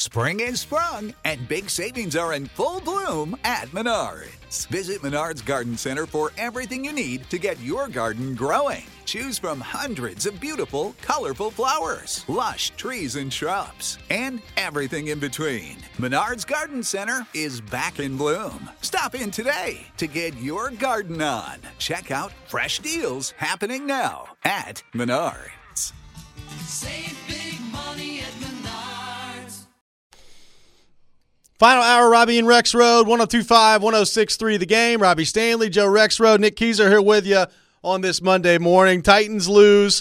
Spring is sprung, and big savings are in full bloom at Menards. Visit Menards Garden Center for everything you need to get your garden growing. Choose from hundreds of beautiful, colorful flowers, lush trees and shrubs, and everything in between. Menards Garden Center is back in bloom. Stop in today to get your garden on. Check out fresh deals happening now at Menards. Save big money at Menards. Final hour, Robbie and Rex Road, 102.5, 106.3 The Game. Robbie Stanley, Joe Rexrode, Nick Keyser here with you on this Monday morning. Titans lose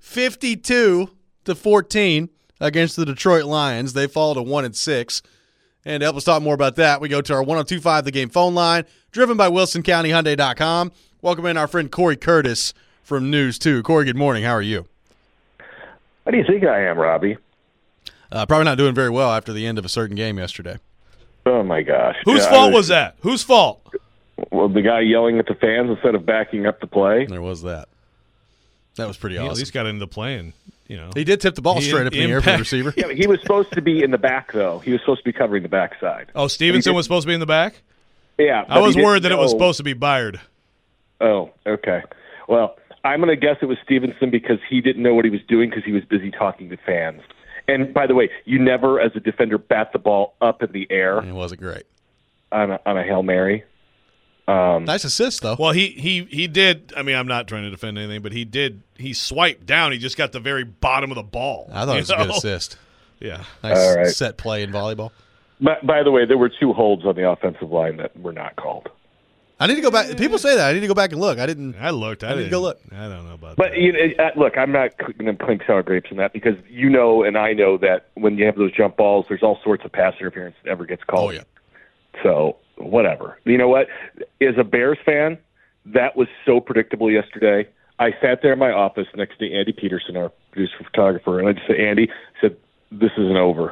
52-14 against the Detroit Lions. They fall to 1-6. And to help us talk more about that, we go to our 102.5 The Game phone line, driven by WilsonCountyHyundai.com. Welcome in our friend Corey Curtis from News 2. Corey, good morning. How are you? How do you think I am, Robbie? Probably not doing very well after the end of a certain game yesterday. Oh, my gosh. Whose fault was that? Whose fault? Well, the guy yelling at the fans instead of backing up the play. There was that. That was pretty He awesome. at least got into the play. He did tip the ball straight up in the air for the receiver. Yeah, but he was supposed to be in the back, though. He was supposed to be covering the backside. Oh, Stevenson was supposed to be in the back? Yeah. I was worried that it was supposed to be Byard. Oh, okay. Well, I'm going to guess it was Stevenson because he didn't know what he was doing because he was busy talking to fans. And, by the way, you never, as a defender, bat the ball up in the air. It wasn't great. On a Hail Mary. Nice assist, though. Well, he did. I mean, I'm not trying to defend anything, but he did. He swiped down. He just got the very bottom of the ball. I thought it was a good assist. Yeah. Nice All right. set play in volleyball. By the way, there were 2 holds on the offensive line that were not called. I need to go back. People say that. I need to go back and look. I looked. I need to go look. I don't know about But that. look, I'm not going to clink sour grapes on that because you know and I know that when you have those jump balls, there's all sorts of pass interference that ever gets called. Oh, yeah. So, whatever. You know what? As a Bears fan, that was so predictable yesterday. I sat there in my office next to Andy Peterson, our producer photographer, and I just said, Andy, this isn't over.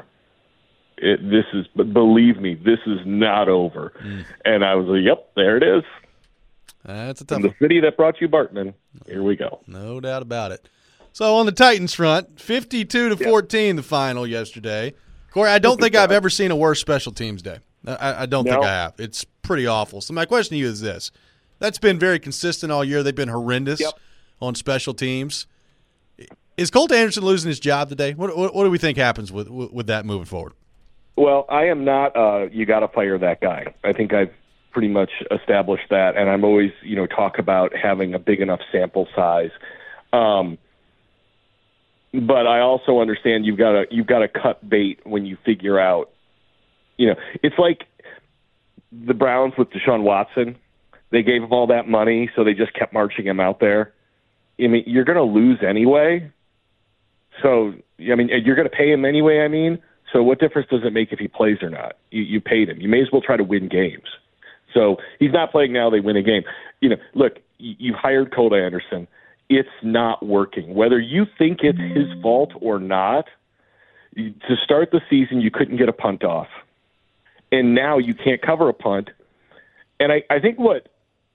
Believe me, this is not over. And I was like, yep, there it is. That's a tough From the one. city that brought you Bartman, here we go. No doubt about it. So on the Titans front, 52-14 the final yesterday. Corey, I don't think I've ever seen a worse special teams day. I don't think I have. It's pretty awful. So my question to you is this. That's been very consistent all year. They've been horrendous on special teams. Is Colt Anderson losing his job today? What do we think happens with that moving forward? Well, I am not you got to fire that guy. I think I've pretty much established that, and I'm always, talk about having a big enough sample size. But I also understand you've got to cut bait when you figure out, it's like the Browns with Deshaun Watson. They gave him all that money, so they just kept marching him out there. I mean, you're going to lose anyway. So, I mean, you're going to pay him anyway, So what difference does it make if he plays or not? You paid him. You may as well try to win games. So he's not playing now. They win a game. Look, you hired Colt Anderson. It's not working. Whether you think it's his fault or not, to start the season, you couldn't get a punt off. And now you can't cover a punt. And I think what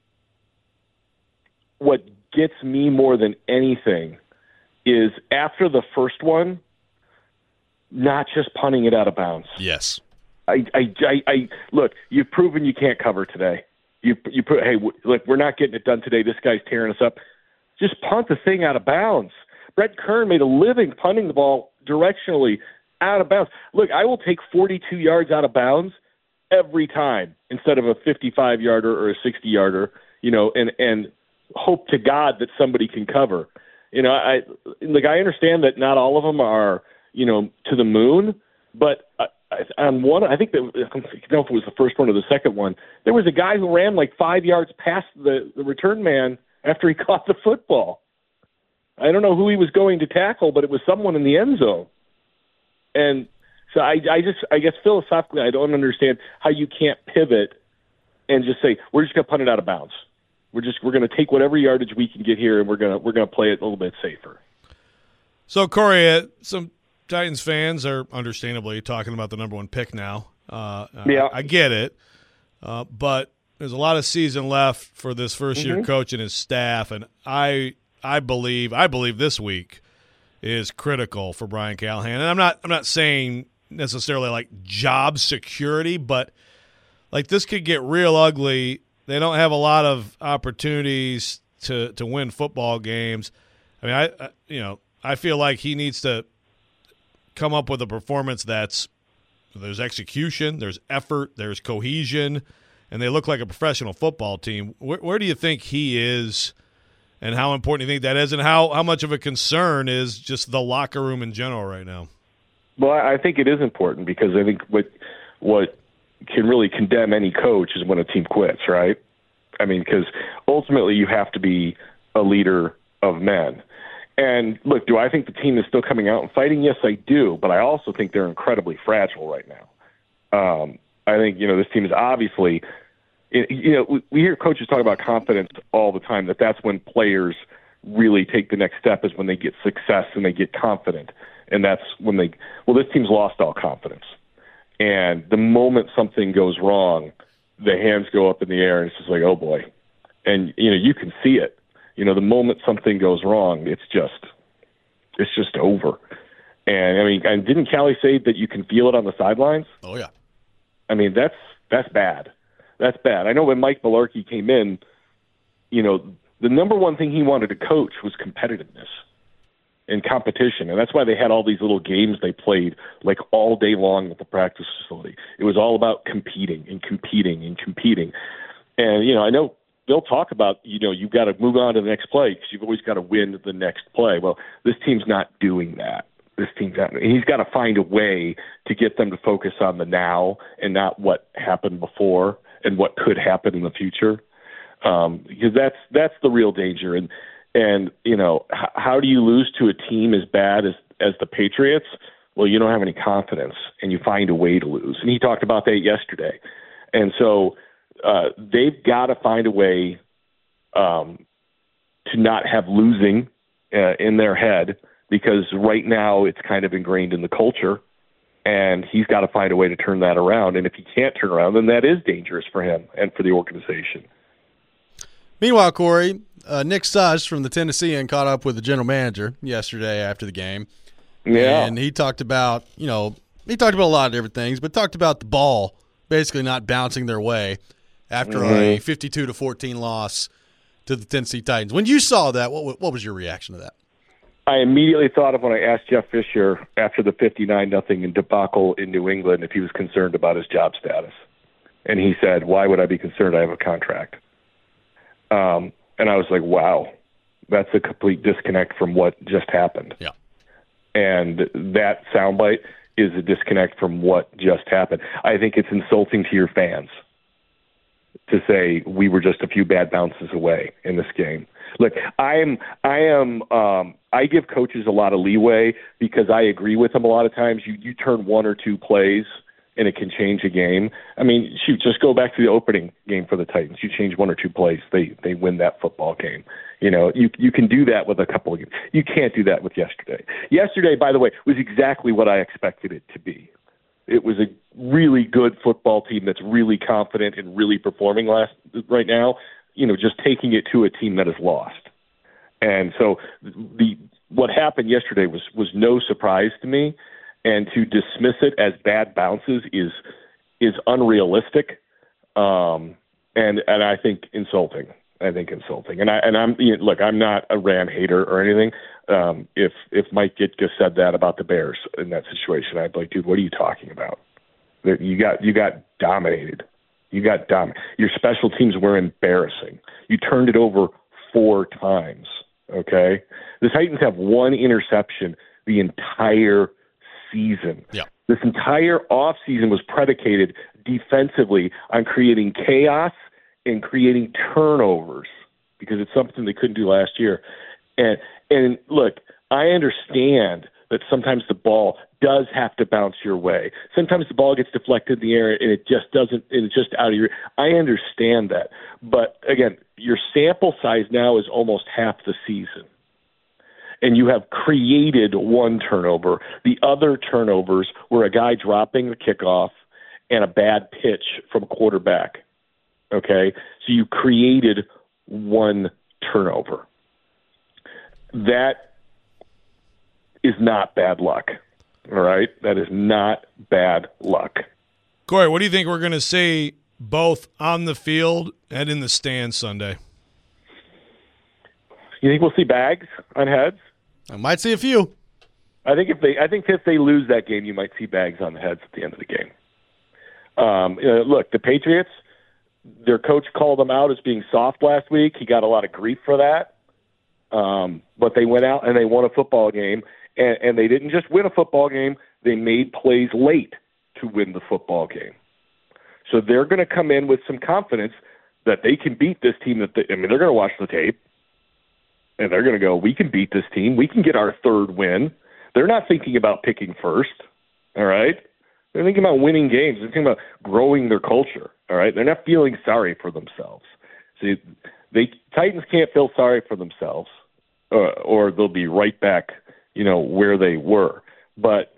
gets me more than anything is after the first one, not just punting it out of bounds. Yes. I look, you've proven you can't cover today. Hey, look, we're not getting it done today. This guy's tearing us up. Just punt the thing out of bounds. Brett Kern made a living punting the ball directionally out of bounds. Look, I will take 42 yards out of bounds every time instead of a 55-yarder or a 60-yarder, and hope to God that somebody can cover. I understand that not all of them are, to the moon, but on one, I think that, I don't know if it was the first one or the second one, there was a guy who ran like 5 yards past the return man after he caught the football. I don't know who he was going to tackle, but it was someone in the end zone. And so I guess philosophically, I don't understand how you can't pivot and just say, we're just going to punt it out of bounds. We're going to take whatever yardage we can get here, and we're going to play it a little bit safer. So, Corey, some Titans fans are understandably talking about the number 1 pick now. I get it, but there's a lot of season left for this first-year coach and his staff, and I believe this week is critical for Brian Callahan. And I'm not saying necessarily like job security, but like this could get real ugly. They don't have a lot of opportunities to win football games. I mean, I feel like he needs to come up with a performance there's execution, there's effort, there's cohesion, and they look like a professional football team. Where do you think he is, and how important do you think that is, and how much of a concern is just the locker room in general right now? Well, I think it is important because I think what can really condemn any coach is when a team quits, right? I mean, because ultimately you have to be a leader of men. And look, do I think the team is still coming out and fighting? Yes, I do. But I also think they're incredibly fragile right now. I think, this team is obviously, we hear coaches talk about confidence all the time, that's when players really take the next step, is when they get success and they get confident. And that's when this team's lost all confidence. And the moment something goes wrong, the hands go up in the air and it's just like, oh boy. And, you can see it. The moment something goes wrong, it's just over. And I mean, and didn't Callie say that you can feel it on the sidelines? Oh yeah. I mean, that's bad. That's bad. I know when Mike Mularkey came in, the number one thing he wanted to coach was competitiveness and competition. And that's why they had all these little games they played like all day long at the practice facility. It was all about competing and competing and competing. And, I know they'll talk about, you've got to move on to the next play because you've always got to win the next play. Well, this team's not doing that. He's got to find a way to get them to focus on the now and not what happened before and what could happen in the future. Because that's the real danger. And how do you lose to a team as bad as the Patriots? Well, you don't have any confidence and you find a way to lose. And he talked about that yesterday. And so they've got to find a way to not have losing in their head, because right now it's kind of ingrained in the culture, and he's got to find a way to turn that around. And if he can't turn around, then that is dangerous for him and for the organization. Meanwhile, Corey, Nick Suss from the Tennessean caught up with the general manager yesterday after the game. Yeah. And he talked about, a lot of different things, but talked about the ball basically not bouncing their way after a 52-14 loss to the Tennessee Titans. When you saw that, what was your reaction to that? I immediately thought of when I asked Jeff Fisher after the 59-0 debacle in New England if he was concerned about his job status. And he said, why would I be concerned? I have a contract. And I was like, wow, that's a complete disconnect from what just happened. Yeah. And that soundbite is a disconnect from what just happened. I think it's insulting to your fans to say we were just a few bad bounces away in this game. Look, I give coaches a lot of leeway because I agree with them a lot of times. You turn one or two plays and it can change a game. I mean, shoot, just go back to the opening game for the Titans. You change one or two plays, they win that football game. You can do that with a couple of games. You can't do that with yesterday. Yesterday, by the way, was exactly what I expected it to be. It was a really good football team that's really confident and really performing right now, just taking it to a team that is lost. And so what happened yesterday was no surprise to me, and to dismiss it as bad bounces is unrealistic, and I think insulting. And I'm look, I'm not a Ram hater or anything. If Mike Ditka said that about the Bears in that situation, I'd be like, dude, what are you talking about? You got dominated. Your special teams were embarrassing. You turned it over 4 times. Okay, the Titans have 1 interception the entire season. Yeah. This entire offseason was predicated defensively on creating chaos and creating turnovers, because it's something they couldn't do last year. And look, I understand that sometimes the ball does have to bounce your way. Sometimes the ball gets deflected in the air and it just doesn't, and it's just out of your. I understand that. But again, your sample size now is almost half the season. And you have created 1 turnover. The other turnovers were a guy dropping the kickoff and a bad pitch from a quarterback. Okay? So you created 1 turnover. That is not bad luck. All right? That is not bad luck. Corey, what do you think we're going to see both on the field and in the stands Sunday? You think we'll see bags on heads? I might see a few. I think if they lose that game, you might see bags on the heads at the end of the game. Look, the Patriots, their coach called them out as being soft last week. He got a lot of grief for that. But they went out and they won a football game, and they didn't just win a football game. They made plays late to win the football game. So they're going to come in with some confidence that they can beat this team. They're going to watch the tape, and they're going to go, we can beat this team. We can get our third win. They're not thinking about picking first, all right? They're thinking about winning games. They're thinking about growing their culture, all right? They're not feeling sorry for themselves. See, Titans can't feel sorry for themselves, or they'll be right back, where they were. But,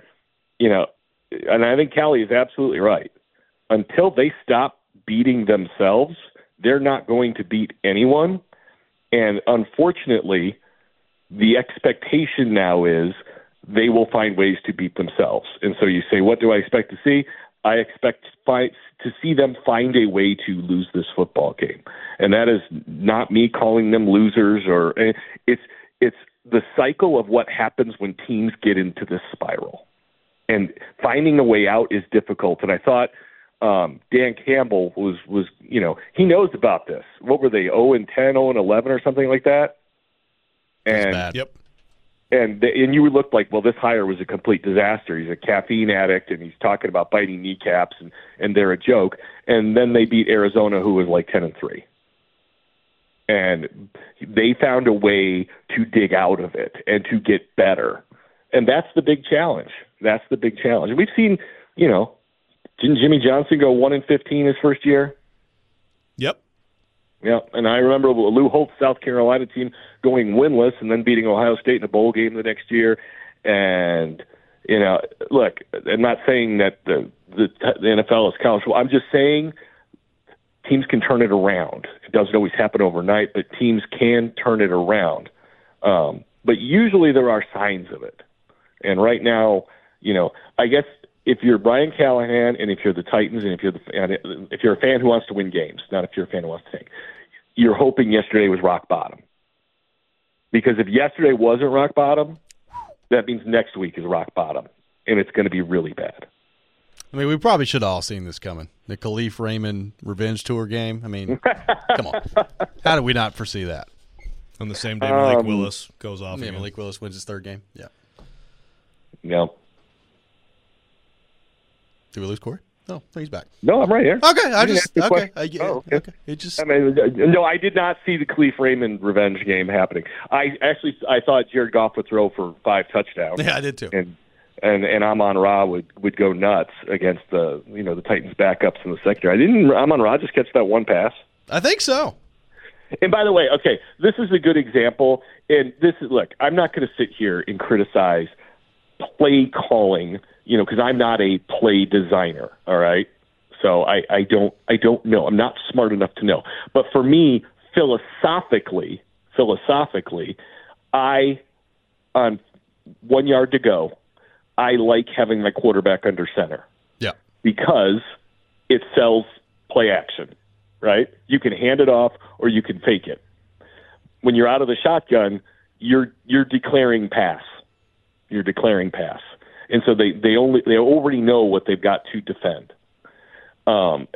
and I think Callie is absolutely right. Until they stop beating themselves, they're not going to beat anyone. And unfortunately, the expectation now is they will find ways to beat themselves. And so you say, what do I expect to see? I expect to see them find a way to lose this football game. And that is not me calling them losers, or it's the cycle of what happens when teams get into this spiral. And finding a way out is difficult. And I thought Dan Campbell was he knows about this. What were they, 0-10, 0-11 or something like that? That's bad. Yep. And you looked like, well, this hire was a complete disaster. He's a caffeine addict, and he's talking about biting kneecaps, and they're a joke. And then they beat Arizona, who was like 10-3. And they found a way to dig out of it and to get better. And that's the big challenge. That's the big challenge. And we've seen, didn't Jimmy Johnson go 1-15 his first year? Yep. Yeah, and I remember Lou Holt's South Carolina team going winless and then beating Ohio State in a bowl game the next year. And, look, I'm not saying that the NFL is college football. I'm just saying teams can turn it around. It doesn't always happen overnight, but teams can turn it around. But usually there are signs of it. And right now, I guess if you're Brian Callahan and if you're the Titans and if you're a fan who wants to win games, not if you're a fan who wants to tank, you're hoping yesterday was rock bottom. Because if yesterday wasn't rock bottom, that means next week is rock bottom, and it's going to be really bad. I mean, we probably should have all seen this coming. The Khalif Raymond revenge tour game. I mean, come on. How did we not foresee that? On the same day Malik Willis goes off. Yeah, Malik Willis wins his third game. Yeah. No. Did we lose Corey? No, he's back. No, I'm right here. Okay, okay. Okay. It just. No, I did not see the Khalif Raymond revenge game happening. I thought Jared Goff would throw for 5 touchdowns. Yeah, I did too. And Amon-Ra would go nuts against the Titans backups in the secondary. Didn't Amon-Ra just catch that one pass? I think so. And by the way, okay, this is a good example. And I'm not going to sit here and criticize play calling, because I'm not a play designer. All right, so I don't know. I'm not smart enough to know. But for me, philosophically, I on 1 yard to go, I like having my quarterback under center. Yeah, because it sells play action. Right? You can hand it off or you can fake it. When you're out of the shotgun, you're declaring pass. You're declaring pass. And so they already know what they've got to defend. And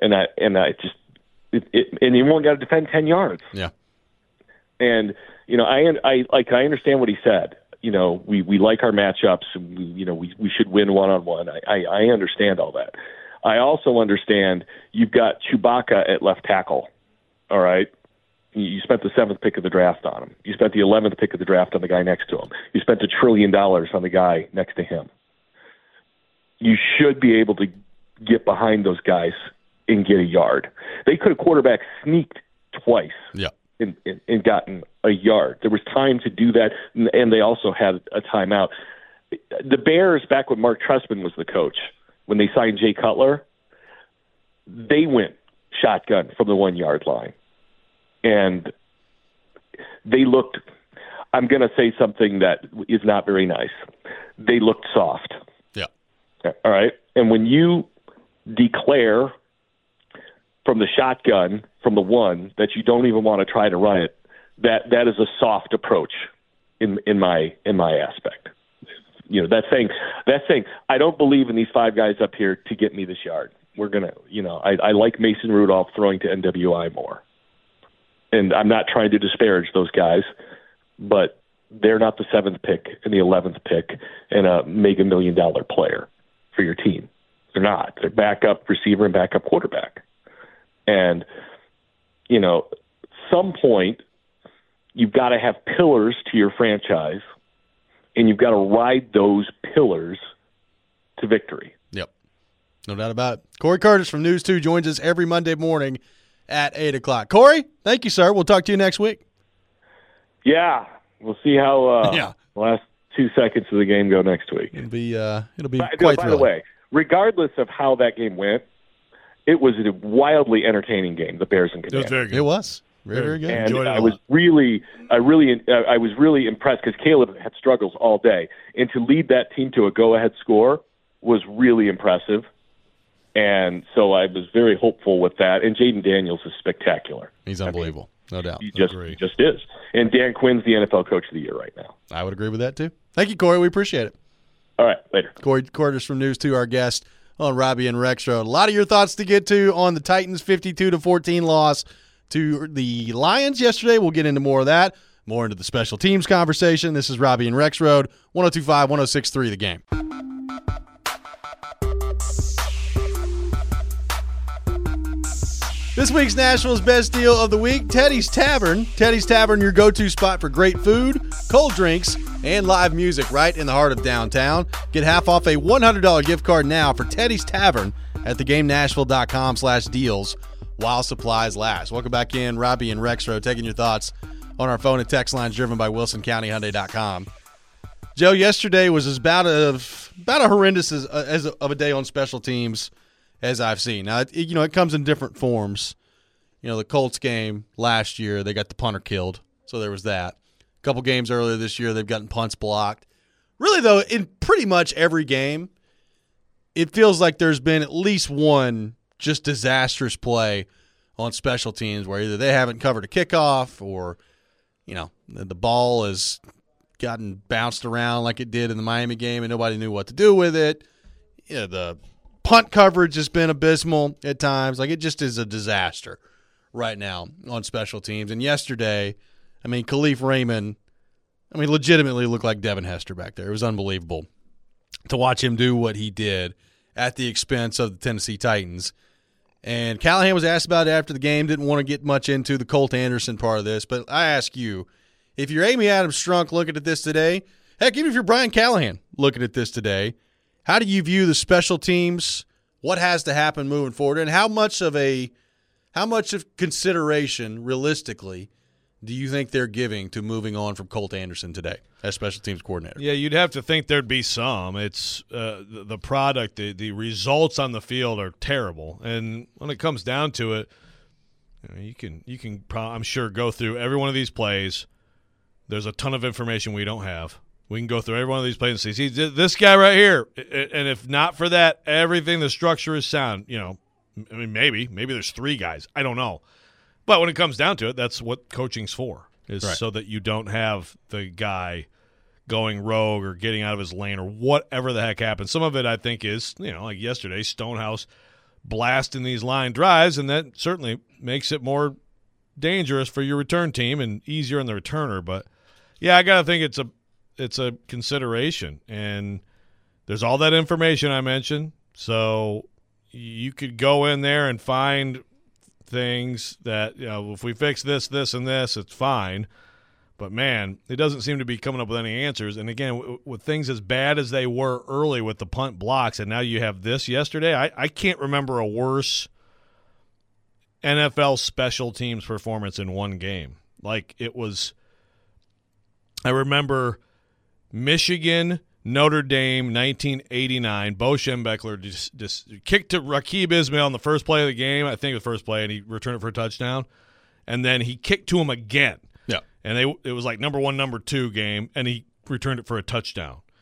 you only got to defend 10 yards. Yeah. And I understand what he said. We like our matchups. We should win one-on-one. I understand all that. I also understand you've got Chewbacca at left tackle, all right? You spent the 7th pick of the draft on him. You spent the 11th pick of the draft on the guy next to him. You spent $1 trillion on the guy next to him. You should be able to get behind those guys and get a yard. They could have quarterback sneaked twice and gotten a yard. There was time to do that, and they also had a timeout. The Bears, back when Mark Trestman was the coach, when they signed Jay Cutler, they went shotgun from the 1 yard line. And they looked, I'm going to say something that is not very nice. They looked soft. Yeah. All right. And when you declare from the shotgun, from the one, that you don't even want to try to run it, that is a soft approach in my aspect. You know, that's saying I don't believe in these 5 guys up here to get me this yard. We're gonna, you know, I like Mason Rudolph throwing to NWI more, and I'm not trying to disparage those guys, but they're not the 7th pick and the 11th pick and a mega $1 million player for your team. They're not. They're backup receiver and backup quarterback. And, you know, some point you've got to have pillars to your franchise, and you've got to ride those pillars to victory. Yep. No doubt about it. Corey Curtis from News 2 joins us every Monday morning at 8 o'clock. Corey, thank you, sir. We'll talk to you next week. Yeah. We'll see how the last 2 seconds of the game go next week. It'll be quite By thrilling. the way, regardless of how that game went, it was a wildly entertaining game, the Bears and Commanders. It was very good. It was. Very good. And I was really impressed because Caleb had struggles all day, and to lead that team to a go-ahead score was really impressive. And so I was very hopeful with that. And Jaden Daniels is spectacular. He's unbelievable, no doubt. He just is. And Dan Quinn's the NFL Coach of the Year right now. I would agree with that too. Thank you, Corey. We appreciate it. All right, later. Corey Curtis from News 2, our guest on Robbie and Rex Road. A lot of your thoughts to get to on the Titans' 52-14 loss to the Lions yesterday. We'll get into more of that, more into the special teams conversation. This is Robbie and Rex Road, 102.5, 106.3 The Game. This week's Nashville's best deal of the week, Teddy's Tavern. Teddy's Tavern, your go-to spot for great food, cold drinks, and live music right in the heart of downtown. Get half off a $100 gift card now for Teddy's Tavern at thegamenashville.com/deals while supplies last. Welcome back in, Robbie and Rex Road, taking your thoughts on our phone and text lines driven by WilsonCountyHyundai.com. Joe, yesterday was about a horrendous as of a day on special teams as I've seen. Now, it comes in different forms. You know, the Colts game last year, they got the punter killed, so there was that. A couple games earlier this year, they've gotten punts blocked. Really, though, in pretty much every game, it feels like there's been at least one just disastrous play on special teams where either they haven't covered a kickoff or, you know, the ball has gotten bounced around like it did in the Miami game and nobody knew what to do with it. You know, the punt coverage has been abysmal at times. Like, it just is a disaster right now on special teams. And yesterday, I mean, Khalif Raymond, legitimately looked like Devin Hester back there. It was unbelievable to watch him do what he did at the expense of the Tennessee Titans. And Callahan was asked about it after the game, didn't want to get much into the Colt Anderson part of this. But I ask you, if you're Amy Adams-Strunk looking at this today, heck, even if you're Brian Callahan looking at this today, how do you view the special teams? What has to happen moving forward, and how much of consideration, realistically, do you think they're giving to moving on from Colt Anderson today as special teams coordinator? Yeah, you'd have to think there'd be some. It's the product, the results on the field are terrible, and when it comes down to it, you can I'm sure go through every one of these plays. There's a ton of information we don't have. We can go through every one of these plays and see this guy right here. And if not for that, everything, the structure is sound. You know, I mean, maybe there's 3 guys. I don't know. But when it comes down to it, that's what coaching's for, is right. So that you don't have the guy going rogue or getting out of his lane or whatever the heck happens. Some of it, I think, is, you know, like yesterday, Stonehouse blasting these line drives, and that certainly makes it more dangerous for your return team and easier on the returner. But, yeah, I got to think it's a consideration, and there's all that information I mentioned, so you could go in there and find things that, you know, if we fix this, this, and this, it's fine. But, man, it doesn't seem to be coming up with any answers. And, again, with things as bad as they were early with the punt blocks, and now you have this yesterday, I can't remember a worse NFL special teams performance in one game. Like, it was – I remember – Michigan, Notre Dame, 1989. Bo Schembechler just kicked to Rakib Ismail on the first play of the game. I think the first play, and he returned it for a touchdown. And then he kicked to him again. Yeah. And it was like number 1, number 2 game, and he returned it for a touchdown.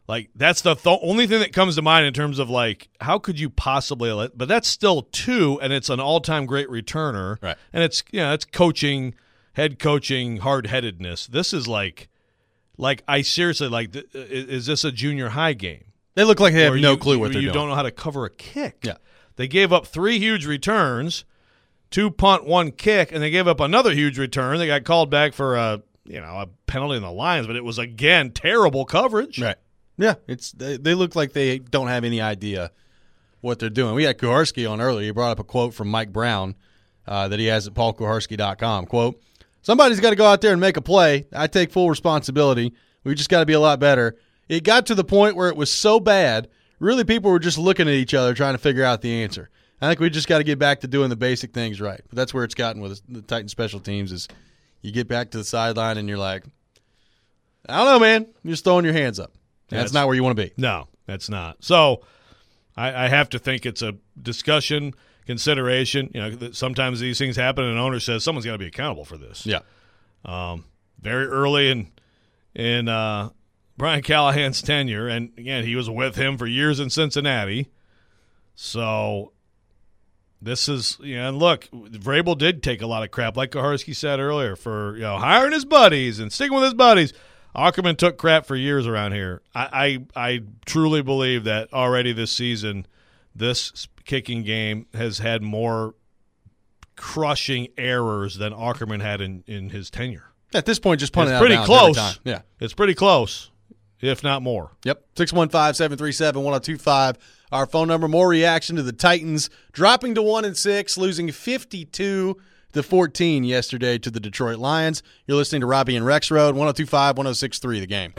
Like, that's the only thing that comes to mind in terms of, like, how could you possibly – but that's still 2, and it's an all-time great returner. Right. And it's, it's coaching, head coaching, hard-headedness. This is like I seriously, like, is this a junior high game? They look like they have no clue what they're doing. You don't know how to cover a kick. Yeah. They gave up 3 huge returns, 2 punt, 1 kick, and they gave up another huge return. They got called back for a penalty in the Lions, but it was, again, terrible coverage. Right. Yeah, they look like they don't have any idea what they're doing. We had Kuharsky on earlier. He brought up a quote from Mike Brown that he has at paulkuharsky.com. Quote, "Somebody's got to go out there and make a play. I take full responsibility. We just got to be a lot better. It got to the point where it was so bad, really people were just looking at each other trying to figure out the answer. I think we just got to get back to doing the basic things right." But that's where it's gotten with the Titans special teams is you get back to the sideline and you're like, I don't know, man. You're just throwing your hands up. That's not where you want to be. No, that's not. So I have to think it's a discussion, consideration. Sometimes these things happen and an owner says someone's got to be accountable for this. Yeah. Very early in Brian Callahan's tenure, and again, he was with him for years in Cincinnati. So this is, and look, Vrabel did take a lot of crap, like Kuharsky said earlier, for hiring his buddies and sticking with his buddies. Ackerman took crap for years around here. I truly believe that already this season, this kicking game has had more crushing errors than Ackerman had in his tenure. At this point, just punting it's out pretty of bounds close. every time. Yeah, it's pretty close, if not more. Yep, 615-737-1025. Our phone number. More reaction to the Titans dropping to 1-6, losing 52-14 yesterday to the Detroit Lions. You're listening to Robbie and Rex Road, 102.5, 106.3 The Game.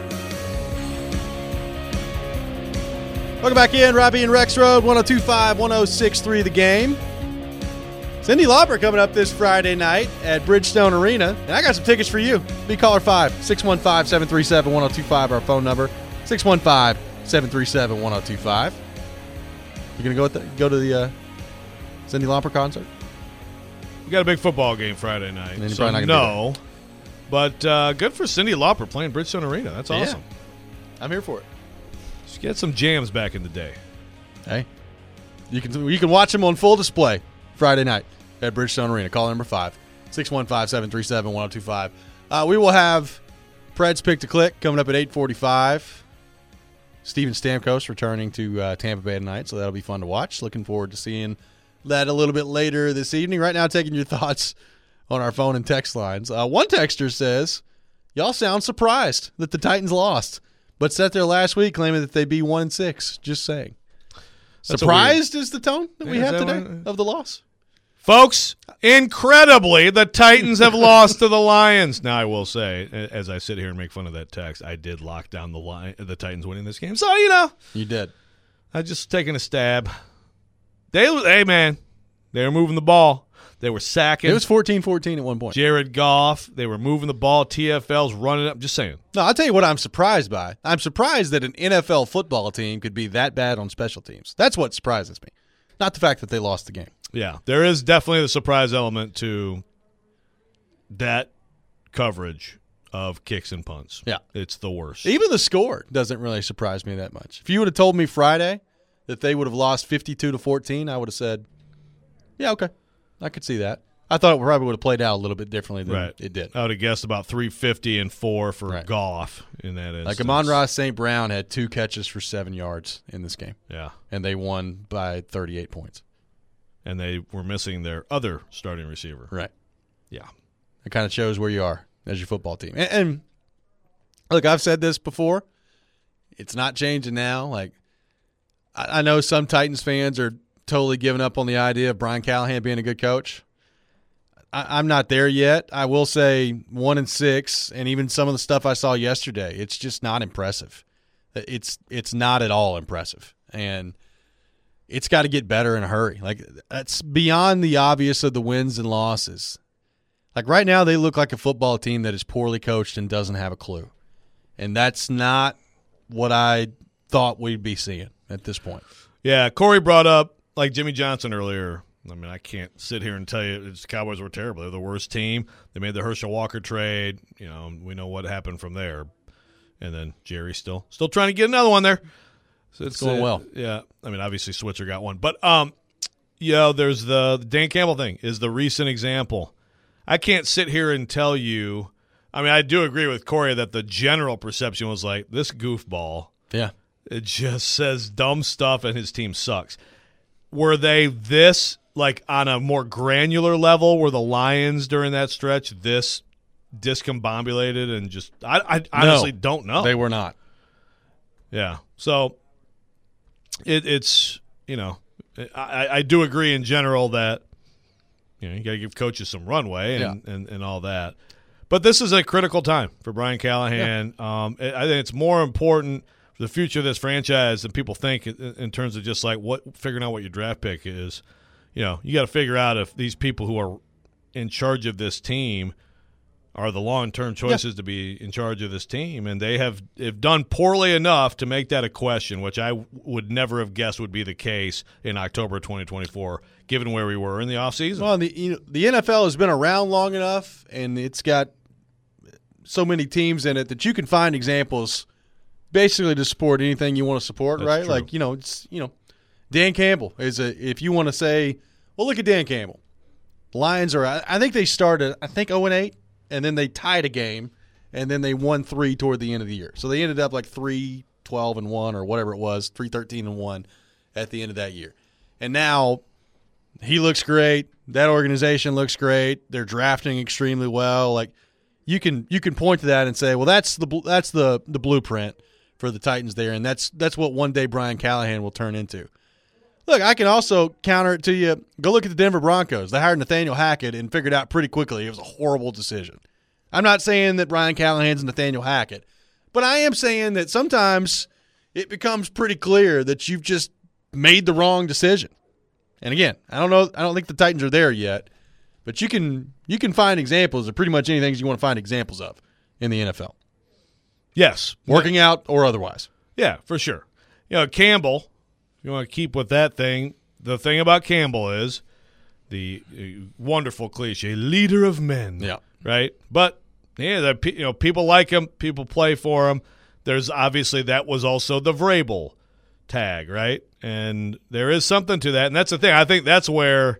Welcome back in, Robbie and Rex Road, 102.5, 106.3 The Game. Cyndi Lauper coming up this Friday night at Bridgestone Arena. And I got some tickets for you. Be caller 5, 615-737-1025, our phone number, 615-737-1025. You going to go to the Cyndi Lauper concert? We got a big football game Friday night. And so no. But good for Cyndi Lauper playing Bridgestone Arena. That's awesome. Yeah. I'm here for it. She had some jams back in the day. Hey, you can watch them on full display Friday night at Bridgestone Arena. Call number 5, 615-737-1025. We will have Pred's Pick to Click coming up at 8:45. Steven Stamkos returning to Tampa Bay tonight, so that'll be fun to watch. Looking forward to seeing that a little bit later this evening. Right now, taking your thoughts on our phone and text lines. One texter says, y'all sound surprised that the Titans lost, but sat there last week claiming that they'd be 1-6. Just saying. That's surprised is the tone that we have today of the loss. Folks, incredibly, the Titans have lost to the Lions. Now, I will say, as I sit here and make fun of that text, I did lock down the Titans winning this game. So, You did. I just taking a stab. Hey, man, they were moving the ball. They were sacking. It was 14-14 at one point. Jared Goff, they were moving the ball. TFL's running up. Just saying. No, I'll tell you what I'm surprised by. I'm surprised that an NFL football team could be that bad on special teams. That's what surprises me, not the fact that they lost the game. Yeah, there is definitely the surprise element to that coverage of kicks and punts. Yeah. It's the worst. Even the score doesn't really surprise me that much. If you would have told me Friday that they would have lost 52-14, I would have said, yeah, okay. I could see that. I thought it probably would have played out a little bit differently than it did. I would have guessed about 350 and 4 for Goff in that instance. Like Amon-Ra St. Brown had 2 catches for 7 yards in this game. Yeah. And they won by 38 points. And they were missing their other starting receiver. Right. Yeah. It kind of shows where you are as your football team. And look, I've said this before. It's not changing now. Like, I know some Titans fans are totally giving up on the idea of Brian Callahan being a good coach. I'm not there yet. I will say 1-6, and even some of the stuff I saw yesterday, it's just not impressive. It's not at all impressive. And it's got to get better in a hurry. Like, that's beyond the obvious of the wins and losses. Like, right now they look like a football team that is poorly coached and doesn't have a clue. And that's not what I thought we'd be seeing at this point. Yeah, Corey brought up, like Jimmy Johnson earlier. I mean, I can't sit here and tell you the Cowboys were terrible. They're the worst team. They made the Herschel Walker trade. We know what happened from there. And then Jerry's still trying to get another one there. So it's going well. Yeah. I mean, obviously Switzer got one. But, there's the Dan Campbell thing is the recent example. I can't sit here and tell you. I mean, I do agree with Corey that the general perception was like, this goofball. Yeah. It just says dumb stuff and his team sucks. Were they this, like on a more granular level, were the Lions during that stretch this discombobulated and just – I honestly don't know. They were not. Yeah. So it's I do agree in general that you got to give coaches some runway and all that. But this is a critical time for Brian Callahan. Yeah. I think it's more important for the future of this franchise than people think in terms of just like figuring out what your draft pick is. You got to figure out if these people who are in charge of this team are the long-term choices to be in charge of this team, and they have done poorly enough to make that a question, which I would never have guessed would be the case in October 2024, given where we were in the offseason. Well, the NFL has been around long enough, and it's got so many teams in it that you can find examples basically to support anything you want to support. That's right? True. Like it's Dan Campbell is if you want to say, well, look at Dan Campbell. Lions are I think they started 0-8. And then they tied a game, and then they won 3 toward the end of the year. So they ended up like 3-12-1 or whatever it was, 3-13-1 at the end of that year. And now he looks great. That organization looks great. They're drafting extremely well. Like you can point to that and say, well, that's the blueprint for the Titans there, and that's what one day Brian Callahan will turn into. Look, I can also counter it to you. Go look at the Denver Broncos. They hired Nathaniel Hackett and figured out pretty quickly it was a horrible decision. I'm not saying that Brian Callahan's Nathaniel Hackett, but I am saying that sometimes it becomes pretty clear that you've just made the wrong decision. And again, I don't think the Titans are there yet, but you can find examples of pretty much anything you want to find examples of in the NFL. Yes. Working out or otherwise. Yeah, for sure. Campbell, you want to keep with that thing. The thing about Campbell is the wonderful cliche, leader of men. Yeah. Right? But, people like him. People play for him. There's obviously that was also the Vrabel tag, right? And there is something to that. And that's the thing. I think that's where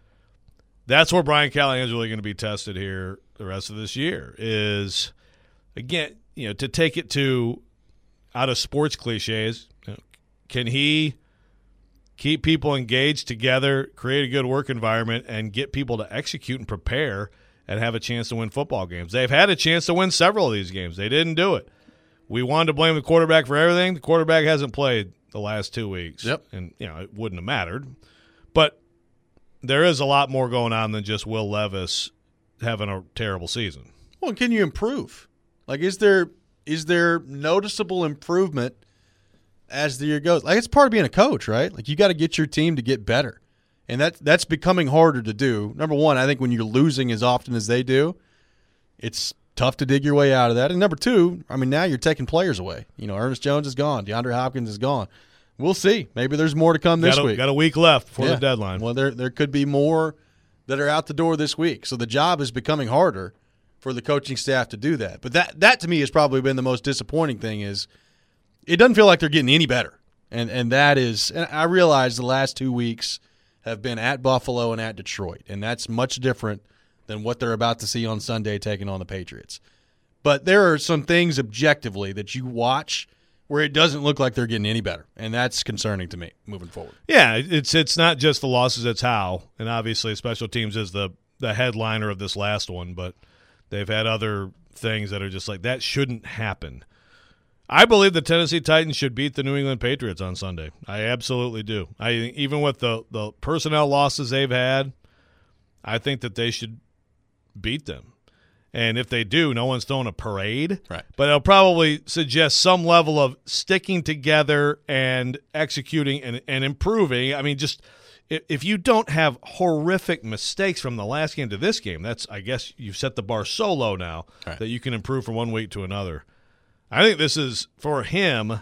Brian Callahan is really going to be tested here the rest of this year is, again, to take it to out of sports cliches, can he keep people engaged together, create a good work environment, and get people to execute and prepare and have a chance to win football games? They've had a chance to win several of these games. They didn't do it. We wanted to blame the quarterback for everything. The quarterback hasn't played the last 2 weeks. Yep. And, it wouldn't have mattered. But there is a lot more going on than just Will Levis having a terrible season. Well, can you improve? Like, is there noticeable improvement as the year goes? Like, it's part of being a coach, right? Like, you got to get your team to get better. And that's becoming harder to do. Number one, I think when you're losing as often as they do, it's tough to dig your way out of that. And number two, now you're taking players away. Ernest Jones is gone. DeAndre Hopkins is gone. We'll see. Maybe there's more to come this week. Got a week left before the deadline. Well, there could be more that are out the door this week. So the job is becoming harder for the coaching staff to do that. But that to me has probably been the most disappointing thing is it doesn't feel like they're getting any better. And that is – and I realize the last 2 weeks have been at Buffalo and at Detroit, and that's much different than what they're about to see on Sunday taking on the Patriots. But there are some things objectively that you watch where it doesn't look like they're getting any better, and that's concerning to me moving forward. Yeah, it's not just the losses, it's how. And obviously special teams is the headliner of this last one, but they've had other things that are just like that shouldn't happen. I believe the Tennessee Titans should beat the New England Patriots on Sunday. I absolutely do. Even with the personnel losses they've had, I think that they should beat them. And if they do, no one's throwing a parade. Right. But it'll probably suggest some level of sticking together and executing and improving. Just if you don't have horrific mistakes from the last game to this game, I guess you've set the bar so low now that you can improve from one week to another. I think this is, for him,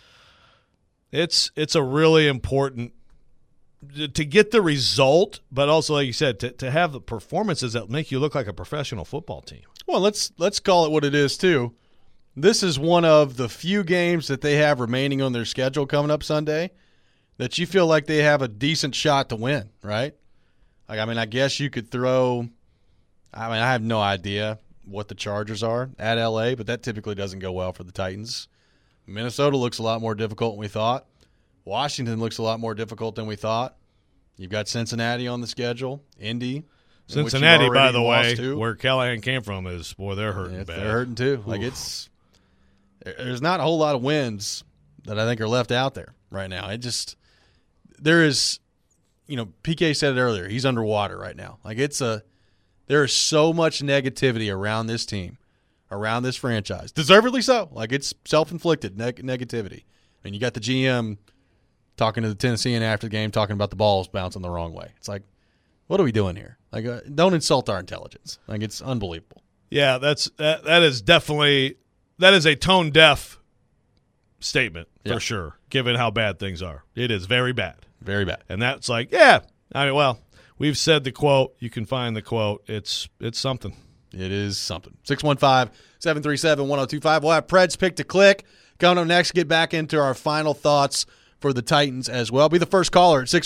it's a really important to get the result, but also, like you said, to have the performances that make you look like a professional football team. Well, let's call it what it is, too. this is one of the few games that they have remaining on their schedule coming up Sunday that you feel like they have a decent shot to win, right? Like, I mean, I guess you could throw – I mean, I have no idea what the Chargers are at L.A., but that typically doesn't go well for the Titans. Minnesota looks a lot more difficult than we thought. Washington looks a lot more difficult than we thought. You've got Cincinnati on the schedule, Indy. Cincinnati, by the way, where Callahan came from, is, boy, they're hurting bad. They're hurting too. Oof. Like, there's not a whole lot of wins that I think are left out there right now. There is, PK said it earlier, he's underwater right now. Like, there is so much negativity around this team, around this franchise. Deservedly so. Like, it's self-inflicted negativity. And you got the GM talking to the Tennessean after the game, talking about the balls bouncing the wrong way. It's like, what are we doing here? Like, don't insult our intelligence. Like, it's unbelievable. Yeah, that is definitely – that is a tone-deaf statement for sure, given how bad things are. It is very bad. Very bad. And that's like, yeah. I mean, well, we've said the quote. You can find the quote. It's something. It is something. 615-737-1025. We'll have Pred's Pick to Click. Coming up next, get back into our final thoughts for the Titans as well. Be the first caller at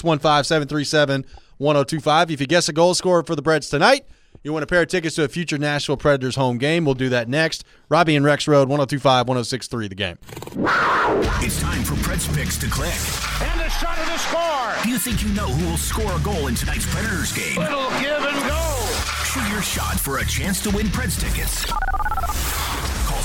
615-737-1025. If you guess a goal scorer for the Preds tonight, you win a pair of tickets to a future Nashville Predators home game. We'll do that next. Robbie and Rex Road, 102.5, 106.3 The Game. It's time for Pred's Picks to Click. And the shot of the score. Do you think you know who will score a goal in tonight's Predators game? Little give and go. Shoot your shot for a chance to win Preds tickets. Call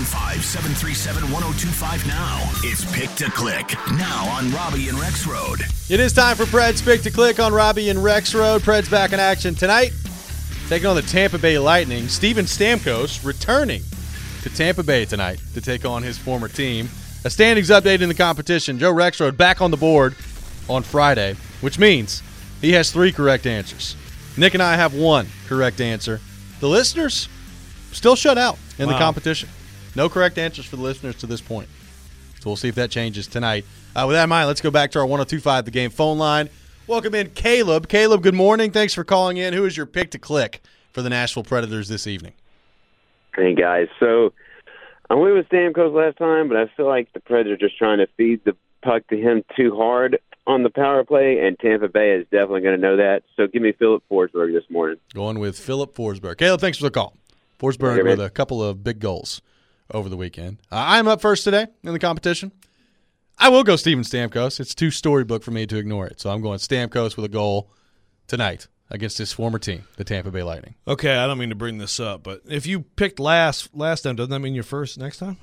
615-737-1025 now. It's Pick to Click. Now on Robbie and Rex Road. It is time for Pred's Pick to Click on Robbie and Rex Road. Pred's back in action tonight, taking on the Tampa Bay Lightning. Steven Stamkos returning to Tampa Bay tonight to take on his former team. A standings update in the competition. Joe Rexroad back on the board on Friday, which means he has 3 correct answers. Nick and I have 1 correct answer. The listeners still shut out in the competition. No correct answers for the listeners to this point. So we'll see if that changes tonight. With that in mind, let's go back to our 102.5 The Game phone line. Welcome in Caleb. Caleb, good morning. Thanks for calling in. Who is your pick to click for the Nashville Predators this evening? Hey, guys. So I went with Stamkos last time, but I feel like the Predators are just trying to feed the puck to him too hard on the power play, and Tampa Bay is definitely going to know that. So give me Philip Forsberg this morning. Going with Philip Forsberg. Caleb, thanks for the call. Forsberg with a couple of big goals over the weekend. I'm up first today in the competition. I will go Steven Stamkos. It's too storybook for me to ignore it. So I'm going Stamkos with a goal tonight against his former team, the Tampa Bay Lightning. Okay, I don't mean to bring this up, but if you picked last time, doesn't that mean you're first next time?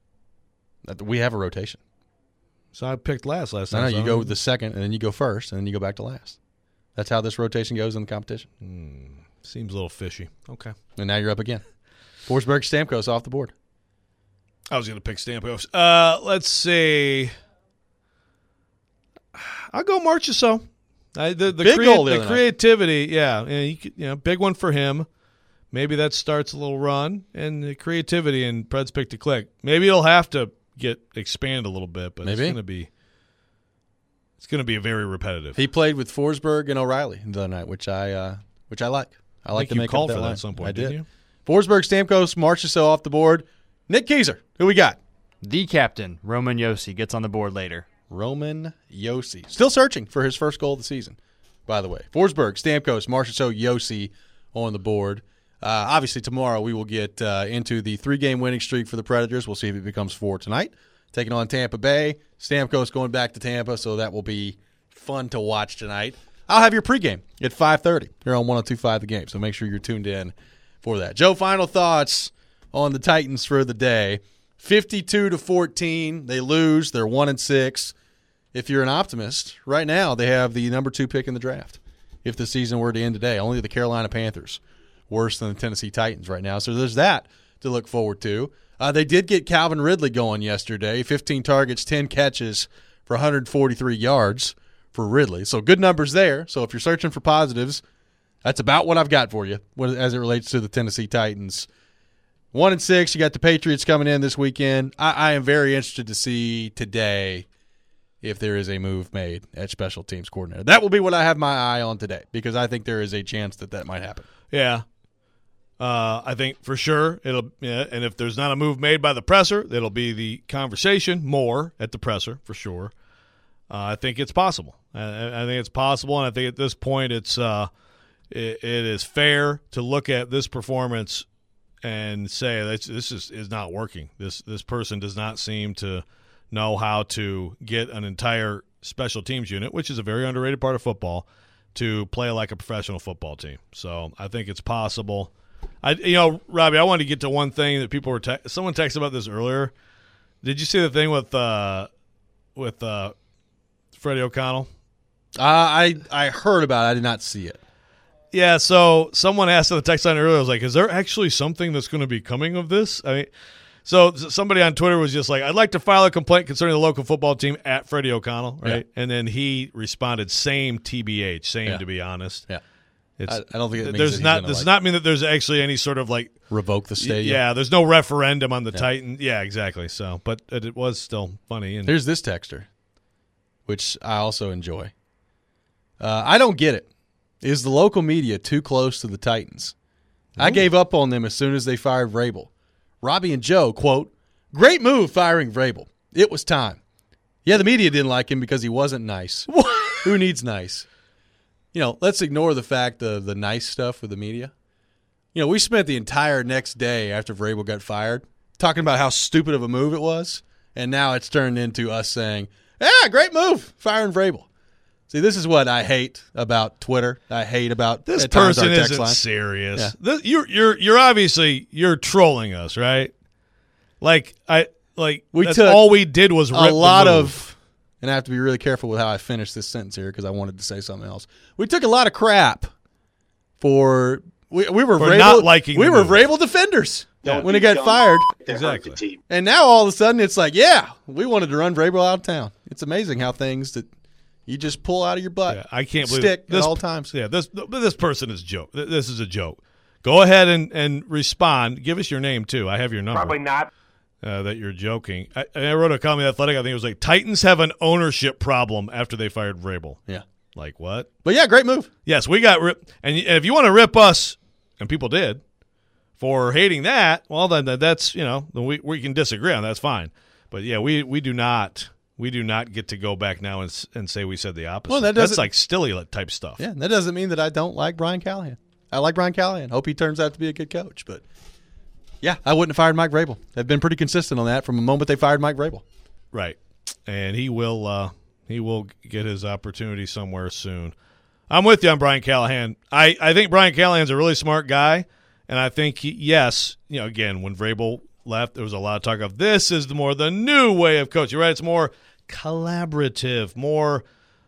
We have a rotation. So I picked last time. No, you go with the second, and then you go first, and then you go back to last. That's how this rotation goes in the competition. Seems a little fishy. Okay. And now you're up again. Forsberg, Stamkos off the board. I was going to pick Stamkos. Let's see. I'll go Marchessault. The creativity, big one for him. Maybe that starts a little run, and the creativity and Pred's pick to click. Maybe it'll have to get expanded a little bit, but it's going to be very repetitive. He played with Forsberg and O'Reilly the other night, which I like. I like to make call up for that at some point. I did. Didn't you? Forsberg, Stamkos, Marchessault off the board. Nick Keyser, who we got? The captain, Roman Josi, gets on the board later. Roman Josi. Still searching for his first goal of the season, by the way. Forsberg, Stamkos, Marchessault, Josi on the board. Obviously, tomorrow we will get into the 3-game winning streak for the Predators. We'll see if it becomes 4 tonight. Taking on Tampa Bay. Stamkos going back to Tampa, so that will be fun to watch tonight. I'll have your pregame at 5:30 here on 102.5 The Game, so make sure you're tuned in for that. Joe, final thoughts on the Titans for the day. 52-14, they lose. They're 1-6. If you're an optimist, right now they have the number 2 pick in the draft. If the season were to end today, only the Carolina Panthers worse than the Tennessee Titans right now. So there's that to look forward to. They did get Calvin Ridley going yesterday. 15 targets, 10 catches for 143 yards for Ridley. So good numbers there. So if you're searching for positives, that's about what I've got for you as it relates to the Tennessee Titans. 1-6, you got the Patriots coming in this weekend. I am very interested to see today if there is a move made at special teams coordinator. That will be what I have my eye on today because I think there is a chance that might happen. Yeah. I think for sure and if there's not a move made by the presser, it'll be the conversation more at the presser for sure. I think it's possible. I think it's possible, and I think at this point it is fair to look at this performance and say this is not working. This person does not seem to know how to get an entire special teams unit, which is a very underrated part of football, to play like a professional football team. So I think it's possible. Robbie, I wanted to get to one thing that people were someone texted about this earlier. Did you see the thing with Freddie O'Connell? I heard about it. I did not see it. Yeah, so someone asked on the text line earlier, I was like, is there actually something that's going to be coming of this? I mean, so somebody on Twitter was just like, I'd like to file a complaint concerning the local football team at Freddie O'Connell, right? Yeah. And then he responded, same TBH, to be honest. Yeah. I don't think it means does not mean that there's actually any sort of like revoke the stadium. Yeah, there's no referendum on the Titans. Yeah, exactly. So, but it was still funny. And here's this texter, which I also enjoy. I don't get it. Is the local media too close to the Titans? I gave up on them as soon as they fired Vrabel. Robbie and Joe, quote, great move firing Vrabel. It was time. Yeah, the media didn't like him because he wasn't nice. Who needs nice? Let's ignore the fact of the nice stuff with the media. We spent the entire next day after Vrabel got fired talking about how stupid of a move it was, and now it's turned into us saying, yeah, great move, firing Vrabel. See, this is what I hate about Twitter. I hate about this person isn't serious. Yeah. You're obviously trolling us, right? That's all we did was rip a lot of. And I have to be really careful with how I finish this sentence here because I wanted to say something else. We took a lot of crap for we were Vrabel, not liking. We were Vrabel defenders when he got fired. Exactly. And now all of a sudden it's like, yeah, we wanted to run Vrabel out of town. It's amazing how things that you just pull out of your butt. Yeah, I can't believe stick at all times. Yeah, this person is a joke. This is a joke. Go ahead and respond. Give us your name too. I have your number. Probably not. That you're joking. I wrote a comment Athletic. I think it was like, Titans have an ownership problem after they fired Vrabel. Yeah. Like what? But yeah, great move. Yes, we got ripped. And if you want to rip us, and people did, for hating that, well, then that's, we can disagree on that. That's fine. But yeah, we do not get to go back now and say we said the opposite. Well, that's like Stilly type stuff. Yeah, that doesn't mean that I don't like Brian Callahan. I like Brian Callahan. Hope he turns out to be a good coach, but yeah, I wouldn't have fired Mike Vrabel. They've been pretty consistent on that from the moment they fired Mike Vrabel. Right. And he will get his opportunity somewhere soon. I'm with you on Brian Callahan. I think Brian Callahan's a really smart guy, and I think again, when Vrabel left, there was a lot of talk of this is the new way of coaching, right? It's more collaborative, more,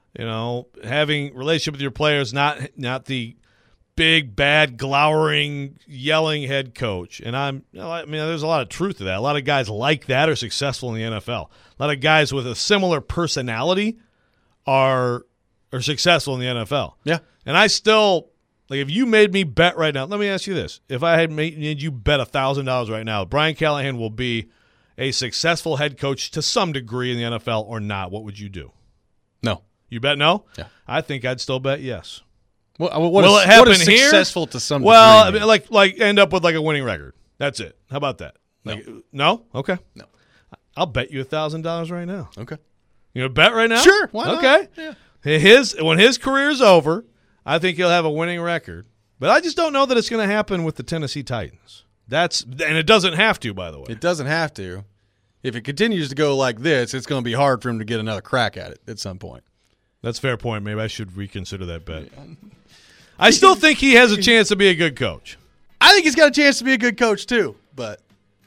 having relationship with your players, not the big, bad, glowering, yelling head coach. And there's a lot of truth to that. A lot of guys like that are successful in the NFL. A lot of guys with a similar personality are successful in the NFL. Yeah. And I still, if you made me bet right now, let me ask you this. If I had made you bet $1,000 right now, Brian Callahan will be a successful head coach to some degree in the NFL or not, what would you do? No. You bet no? Yeah. I think I'd still bet yes. Will it happen here? Successful to some degree? Well, I mean, like end up with a winning record. That's it. How about that? No? Okay. No. I'll bet you $1,000 right now. Okay. You gonna bet right now? Sure. Why not? Okay. Yeah. When his career's over, I think he'll have a winning record. But I just don't know that it's going to happen with the Tennessee Titans. And it doesn't have to, by the way. It doesn't have to. If it continues to go like this, it's going to be hard for him to get another crack at it at some point. That's a fair point. Maybe I should reconsider that bet. I still think he has a chance to be a good coach. I think he's got a chance to be a good coach too, but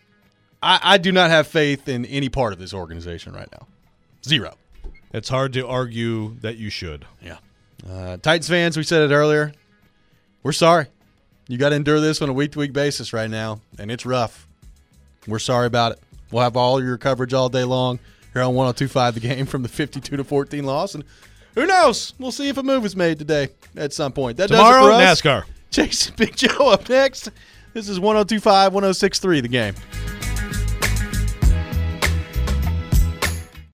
I do not have faith in any part of this organization right now. Zero. It's hard to argue that you should. Yeah. Titans fans, we said it earlier, we're sorry. You got to endure this on a week-to-week basis right now, and it's rough. We're sorry about it. We'll have all your coverage all day long here on 102.5 The Game from the 52-14 loss, and who knows? We'll see if a move is made today at some point. That Tomorrow, does it for us. NASCAR. Jason Big Joe up next. This is 102.5, 106.3 The Game.